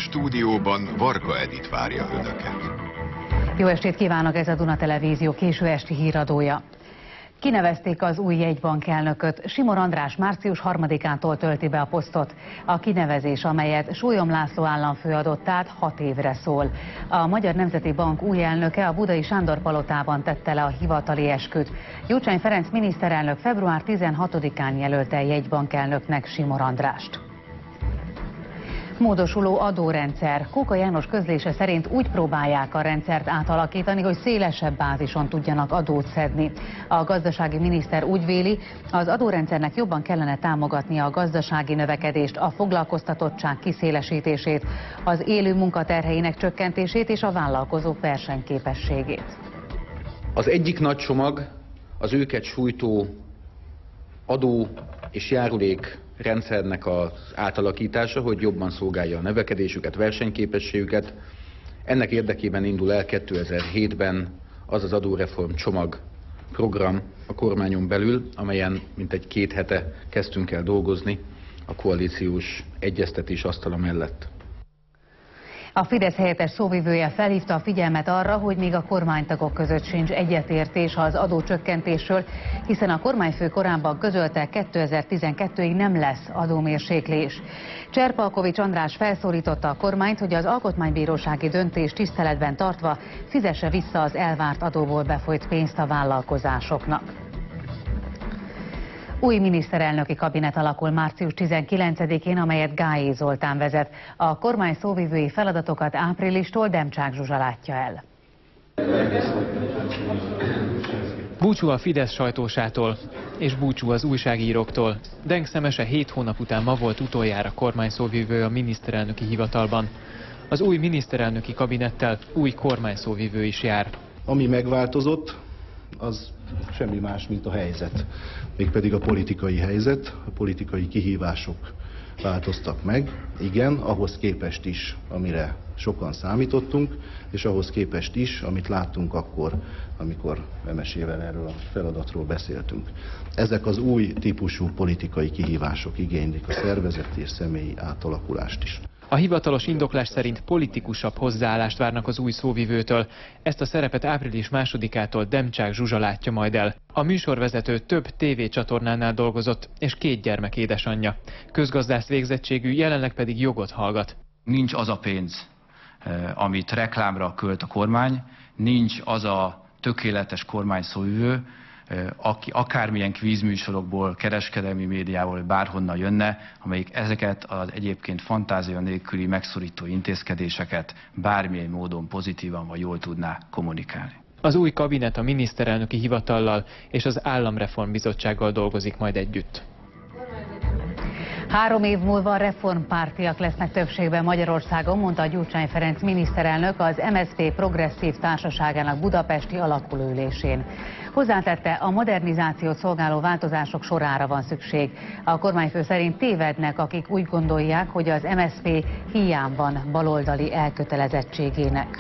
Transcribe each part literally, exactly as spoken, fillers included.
stúdióban Varga Edit várja Önöket. Jó estét kívánok, ez a Duna Televízió késő esti híradója. Kinevezték az új jegybank elnököt. Simor András március harmadikától tölti be a posztot. A kinevezés, amelyet Sólyom László államfő adott át, hat évre szól. A Magyar Nemzeti Bank új elnöke a budai Sándor palotában tette le a hivatali esküt. Gyurcsány Ferenc miniszterelnök február tizenhatodikán jelölte jegybank elnöknek Simor Andrást. Módosuló adórendszer. Kóka János közlése szerint úgy próbálják a rendszert átalakítani, hogy szélesebb bázison tudjanak adót szedni. A gazdasági miniszter úgy véli, az adórendszernek jobban kellene támogatnia a gazdasági növekedést, a foglalkoztatottság kiszélesítését, az élő munkaterheinek csökkentését és a vállalkozók versenyképességét. Az egyik nagy csomag az őket sújtó adó és járulék rendszernek az átalakítása, hogy jobban szolgálja a növekedésüket, versenyképességüket. Ennek érdekében indul el kétezer-hétben az az adóreform csomag program a kormányon belül, amelyen mintegy két hete kezdtünk el dolgozni a koalíciós egyeztetés asztala mellett. A Fidesz helyettes szóvivője felhívta a figyelmet arra, hogy még a kormánytagok között sincs egyetértés az adócsökkentésről, hiszen a kormányfő korábban közölte, kétezer-tizenkettőig nem lesz adómérséklés. Cserpalkovics András felszólította a kormányt, hogy az alkotmánybírósági döntés tiszteletben tartva fizesse vissza az elvárt adóból befolyt pénzt a vállalkozásoknak. Új miniszterelnöki kabinet alakul március tizenkilencedikén, amelyet Gályé Zoltán vezet. A kormány szóvivői feladatokat áprilistól Demcsák Zsuzsa látja el. Búcsú a Fidesz sajtósától, és búcsú az újságíróktól. Denk Szemese hét hónap után ma volt utoljára kormányszóvivő a miniszterelnöki hivatalban. Az új miniszterelnöki kabinettel új kormányszóvivő is jár. Ami megváltozott, az semmi más, mint a helyzet. Mégpedig a politikai helyzet, a politikai kihívások változtak meg. Igen, ahhoz képest is, amire sokan számítottunk, és ahhoz képest is, amit láttunk akkor, amikor Memesével erről a feladatról beszéltünk. Ezek az új típusú politikai kihívások igénylik a szervezeti és személyi átalakulást is. A hivatalos indoklás szerint politikusabb hozzáállást várnak az új szóvivőtől. Ezt a szerepet április másodikától Demcsák Zsuzsa látja majd el. A műsorvezető több tévécsatornánál dolgozott, és két gyermek édesanyja. Közgazdász végzettségű, jelenleg pedig jogot hallgat. Nincs az a pénz, amit reklámra költ a kormány, nincs az a tökéletes kormányszóvivő, aki akármilyen kvízműsorokból, kereskedelmi médiából, bárhonnan jönne, amelyik ezeket az egyébként fantázia nélküli megszorító intézkedéseket bármilyen módon pozitívan vagy jól tudná kommunikálni. Az új kabinet a miniszterelnöki hivatallal és az Államreformbizottsággal dolgozik majd együtt. Három év múlva reformpártiak lesznek többségben Magyarországon, mondta Gyurcsány Ferenc miniszterelnök az em es zé pé Progresszív Társaságának budapesti alakulóülésén. Hozzátette, a modernizációt szolgáló változások sorára van szükség. A kormányfő szerint tévednek, akik úgy gondolják, hogy az em es zé pé hiány van baloldali elkötelezettségének.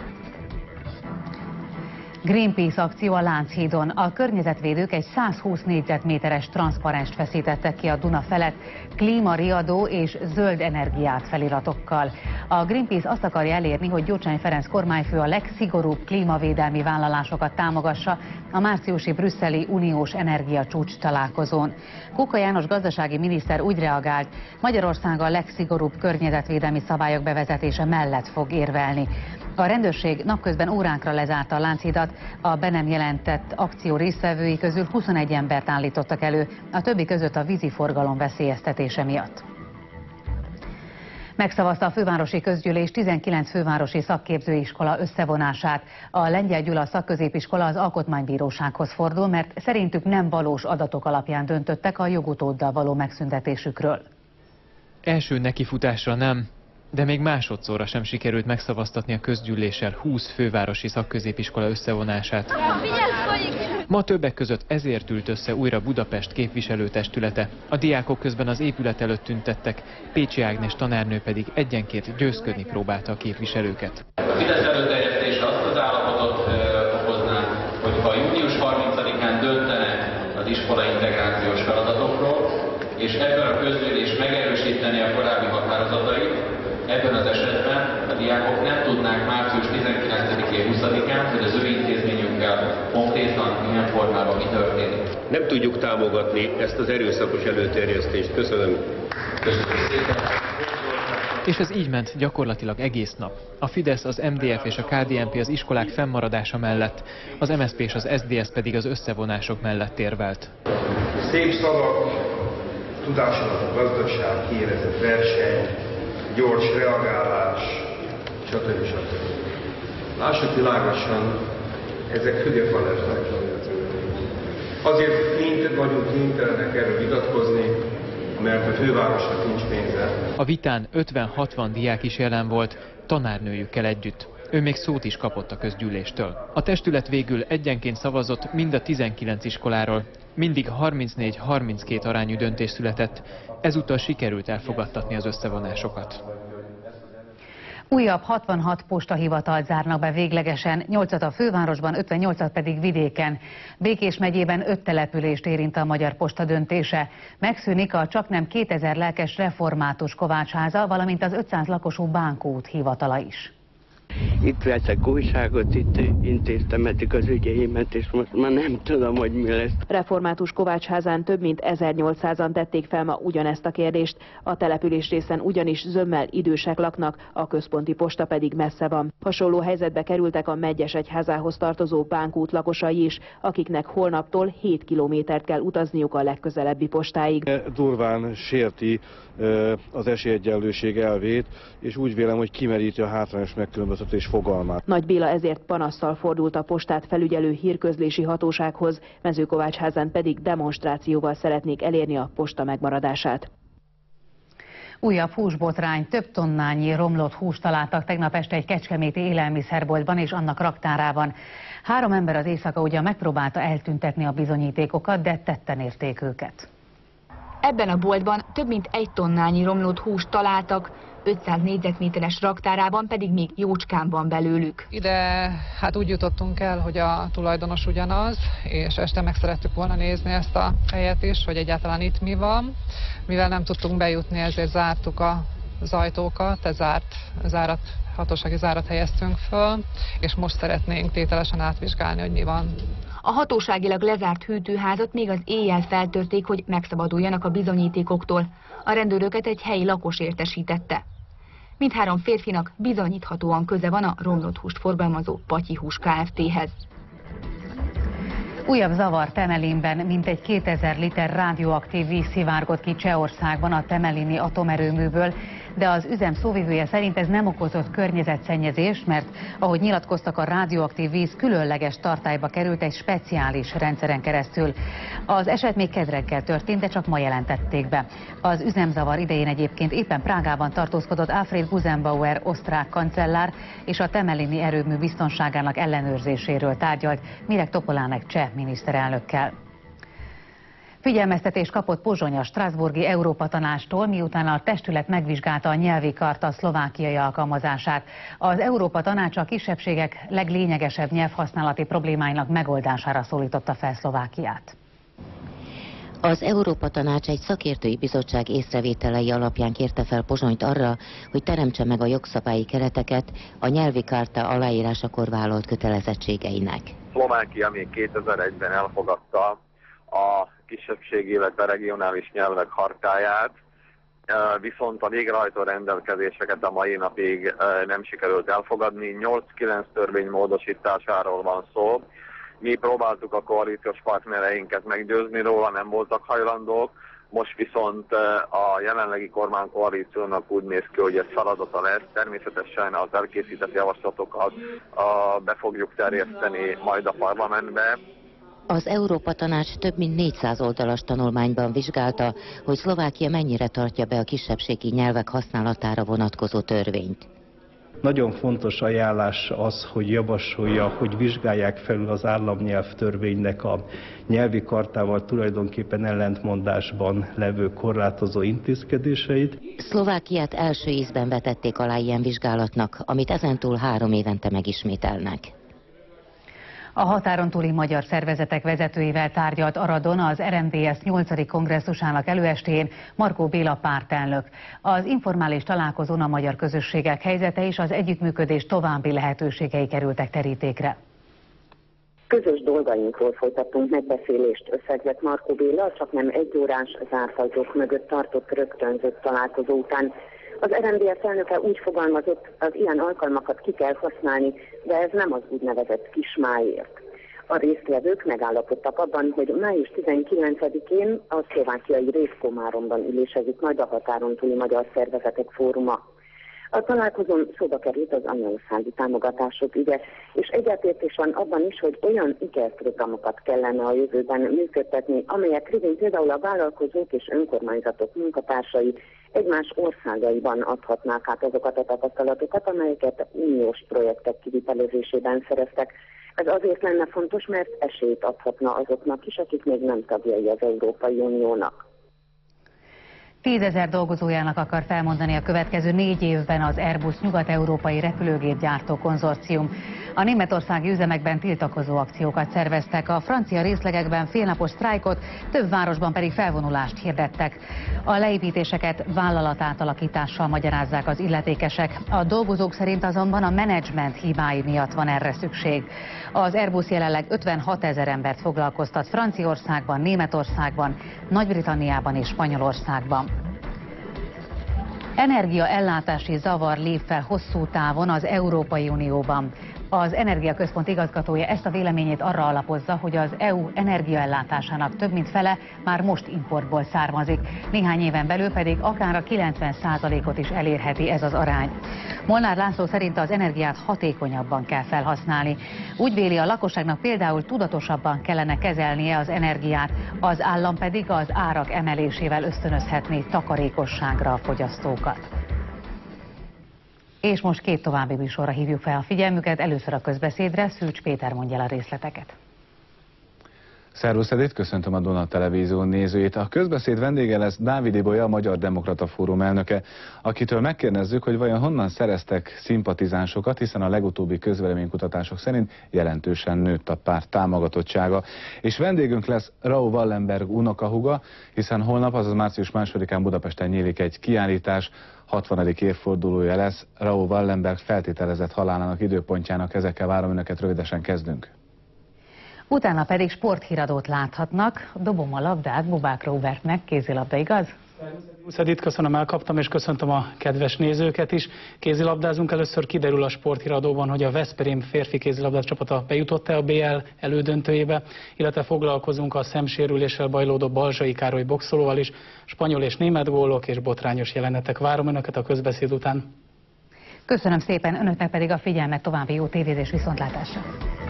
Greenpeace akció a Lánchídon. A környezetvédők egy százhúsz négyzetméteres transzparenst feszítettek ki a Duna felett klímariadó és zöld energiát feliratokkal. A Greenpeace azt akarja elérni, hogy Gyurcsány Ferenc kormányfő a legszigorúbb klímavédelmi vállalásokat támogassa a márciusi brüsszeli uniós energiacsúcs találkozón. Kóka János gazdasági miniszter úgy reagált, Magyarország a legszigorúbb környezetvédelmi szabályok bevezetése mellett fog érvelni. A rendőrség napközben órákra lezárta a Lánchidat, a be nem jelentett akció résztvevői közül huszonegy embert állítottak elő, a többi között a víziforgalom veszélyeztetése miatt. Megszavazta a fővárosi közgyűlés tizenkilenc fővárosi szakképzőiskola összevonását. A Lengyel Gyula szakközépiskola az alkotmánybírósághoz fordul, mert szerintük nem valós adatok alapján döntöttek a jogutóddal való megszüntetésükről. Első nekifutásra nem, de még másodszorra sem sikerült megszavaztatni a közgyűléssel húsz fővárosi szakközépiskola összevonását. Ma többek között ezért ült össze újra Budapest képviselőtestülete. A diákok közben az épület előtt tüntettek, Pécsi Ágnes tanárnő pedig egyenként győzködni próbálta a képviselőket. A Fidesz előterjesztése azt az állapotot okozná, hogy ha június harmincadikán döntene az iskola integrációs feladatokról, és ebben a közgyűlés megerősíteni a korábbi határozatait, ebben az esetben március tizenkilencedikén, huszadikán, hogy az ő intézményünkkel konkrétan milyen formában mi történik. Nem tudjuk támogatni ezt az erőszakos előterjesztést. Köszönöm. Köszönöm szépen. És ez így ment gyakorlatilag egész nap. A Fidesz, az em dé ef és a ká dé en pé az iskolák fennmaradása mellett, az em es zé pé és az es zé dé es pedig az összevonások mellett érvelt. Szép szavak, tudásalapú gazdaság, kiélezett verseny, gyors reagálás, stb. stb. Lássuk világosan, ezek hülyefalásnak. Azért kénytelen vagyunk kénytelenek erről vitatkozni, mert a fővárosnak nincs pénze. A vitán ötven-hatvan diák is jelen volt, tanárnőjükkel együtt. Ő még szót is kapott a közgyűléstől. A testület végül egyenként szavazott mind a tizenkilenc iskoláról. Mindig harmincnégy harminckét arányú döntés született. Ezúttal sikerült elfogadtatni az összevonásokat. Újabb hatvanhat postahivatalt zárnak be véglegesen, nyolcat a fővárosban, ötvennyolcat pedig vidéken. Békés megyében öt települést érint a Magyar Posta döntése. Megszűnik a csaknem kétezer lelkes református Kovácsháza, valamint az ötszáz lakosú Bánkó-út hivatala is. Itt veszek újságot, itt intéztem eddig az ügyeimet, és most már nem tudom, hogy mi lesz. Református Kovácsházán több mint ezernyolcszázan tették fel ma ugyanezt a kérdést. A település részen ugyanis zömmel idősek laknak, a központi posta pedig messze van. Hasonló helyzetbe kerültek a Medgyesegyházához tartozó Bánkút lakosai is, akiknek holnaptól hét kilométert kell utazniuk a legközelebbi postáig. Durván sérti az esélyegyenlőség elvét, és úgy vélem, hogy kimeríti a hátrányos megkülönböztetés fogalmát. Nagy Béla ezért panasszal fordult a postát felügyelő hírközlési hatósághoz, Mezőkovácsházán pedig demonstrációval szeretnék elérni a posta megmaradását. Újabb húsbotrány, több tonnányi romlott húst találtak tegnap este egy kecskeméti élelmiszerboltban és annak raktárában. Három ember az éjszaka ugyan megpróbálta eltüntetni a bizonyítékokat, de tetten érték őket. Ebben a boltban több mint egy tonnányi romlott húst találtak, ötszáz négyzetméteres raktárában pedig még jócskán van belőlük. Ide hát úgy jutottunk el, hogy a tulajdonos ugyanaz, és este meg szerettük volna nézni ezt a helyet is, hogy egyáltalán itt mi van. Mivel nem tudtunk bejutni, ezért zártuk az ajtókat, ez zárt, zárat, hatósági zárat helyeztünk föl, és most szeretnénk tételesen átvizsgálni, hogy mi van. A hatóságilag lezárt hűtőházat még az éjjel feltörték, hogy megszabaduljanak a bizonyítékoktól. A rendőröket egy helyi lakos értesítette. Mindhárom férfinak bizonyíthatóan köze van a romlott húst forgalmazó Patyi Hús Kft-hez. Újabb zavar Temelinben, mintegy kétezer liter rádióaktív víz szivárgott ki Csehországban a temelini atomerőműből, de az üzem szóvivője szerint ez nem okozott környezetszennyezést, mert ahogy nyilatkoztak, a rádióaktív víz különleges tartályba került egy speciális rendszeren keresztül. Az eset még kedreggel történt, de csak ma jelentették be. Az üzemzavar idején egyébként éppen Prágában tartózkodott Alfred Gusenbauer osztrák kancellár, és a temelini erőmű biztonságának ellenőrzéséről tárgyalt Mirek Topolánek cseh miniszterelnökkel. Figyelmeztetést kapott Pozsony a strasbourgi Európa Tanácstól, miután a testület megvizsgálta a nyelvi karta szlovákiai alkalmazását. Az Európa Tanács a kisebbségek leglényegesebb nyelvhasználati problémáinak megoldására szólította fel Szlovákiát. Az Európa Tanács egy szakértői bizottság észrevételei alapján kérte fel Pozsonyt arra, hogy teremtse meg a jogszabályi kereteket a nyelvi kárta aláírásakor vállalt kötelezettségeinek. Szlovákia még kétezer-egyben elfogadta a kisebbségi, illetve regionális nyelvek chartáját, viszont a végrehajtó rendelkezéseket a mai napig nem sikerült elfogadni. nyolc-kilenc törvény módosításáról van szó. Mi próbáltuk a koalíciós partnereinket meggyőzni róla, nem voltak hajlandók. Most viszont a jelenlegi kormánykoalíciónak úgy néz ki, hogy ez feladata lesz. Természetesen az elkészített javaslatokat be fogjuk terjeszteni majd a parlamentbe. Az Európa Tanács több mint négyszáz oldalas tanulmányban vizsgálta, hogy Szlovákia mennyire tartja be a kisebbségi nyelvek használatára vonatkozó törvényt. Nagyon fontos ajánlás az, hogy javasolja, hogy vizsgálják felül az államnyelvtörvénynek a nyelvi kartával tulajdonképpen ellentmondásban levő korlátozó intézkedéseit. Szlovákiát első ízben vetették alá ilyen vizsgálatnak, amit ezentúl három évente megismételnek. A határon túli magyar szervezetek vezetőivel tárgyalt Aradon az er em dé es nyolcadik kongresszusának előestéjén Markó Béla pártelnök. Az informális találkozón a magyar közösségek helyzete és az együttműködés további lehetőségei kerültek terítékre. Közös dolgainkról folytattunk megbeszélést, összegzett Markó Béla, csak nem egy órás zárt ajtók mögött tartott rögtönzött találkozó után. Az er em dé es elnöke úgy fogalmazott, az ilyen alkalmakat ki kell használni, de ez nem az úgynevezett kismáért. A résztvevők megállapodtak abban, hogy május tizenkilencedikén a szlovákiai Révkomáromban ülésezik majd a határon túli magyar szervezetek fóruma. A találkozón szóba került az anyaországi támogatások ügye, és egyetértés van abban is, hogy olyan ikerprogramokat kellene a jövőben működtetni, amelyek révén például a vállalkozók és önkormányzatok munkatársai egymás országaiban adhatnák át azokat a tapasztalatokat, amelyeket uniós projektek kivitelezésében szereztek. Ez azért lenne fontos, mert esélyt adhatna azoknak is, akik még nem tagjai az Európai Uniónak. Tízezer dolgozójának akar felmondani a következő négy évben az Airbus nyugat-európai repülőgépgyártó konzorcium. A németországi üzemekben tiltakozó akciókat szerveztek, a francia részlegekben félnapos sztrájkot, több városban pedig felvonulást hirdettek. A leépítéseket vállalatátalakítással magyarázzák az illetékesek. A dolgozók szerint azonban a menedzsment hibái miatt van erre szükség. Az Airbus jelenleg ötvenhatezer embert foglalkoztat Franciaországban, Németországban, Nagy-Britanniában és Spanyolországban. Energiaellátási zavar lép fel hosszú távon az Európai Unióban. Az Energiaközpont igazgatója ezt a véleményét arra alapozza, hogy az é u energiaellátásának több mint fele már most importból származik. Néhány éven belül pedig akár a kilencven százalékot is elérheti ez az arány. Molnár László szerint az energiát hatékonyabban kell felhasználni. Úgy véli, a lakosságnak például tudatosabban kellene kezelnie az energiát, az állam pedig az árak emelésével ösztönözhetné takarékosságra a fogyasztókat. És most két további műsorra hívjuk fel a figyelmüket, először a közbeszédre, Szűcs Péter mondja el a részleteket. Szervusz Edith, köszöntöm a Duna Televízió nézőit. A közbeszéd vendége lesz Dávid Ibolya, a Magyar Demokrata Fórum elnöke, akitől megkérdezzük, hogy vajon honnan szereztek szimpatizánsokat, hiszen a legutóbbi közvéleménykutatások szerint jelentősen nőtt a párt támogatottsága. És vendégünk lesz Raoul Wallenberg unokahuga, hiszen holnap, azaz március másodikán Budapesten nyílik egy kiállítás, hatvanadik évfordulója lesz Raoul Wallenberg feltételezett halálának időpontjának, ezekkel várom önöket, rövidesen kezdünk. Utána pedig sporthíradót láthatnak. Dobom a labdát Bubák Róbertnek, kézilabda, igaz? Edith, köszönöm, elkaptam, és köszöntöm a kedves nézőket is. Kézilabdázunk, először kiderül a sporthíradóban, hogy a Veszprém férfi kézilabda csapata bejutott-e a bé el elődöntőjébe, illetve foglalkozunk a szemsérüléssel bajlódó Balzsai Károly boxolóval is. Spanyol és német gólok és botrányos jelenetek. Várom önöket a közbeszéd után. Köszönöm szépen, önöknek pedig a figyelmet, további jó tévézés, viszontlátásra!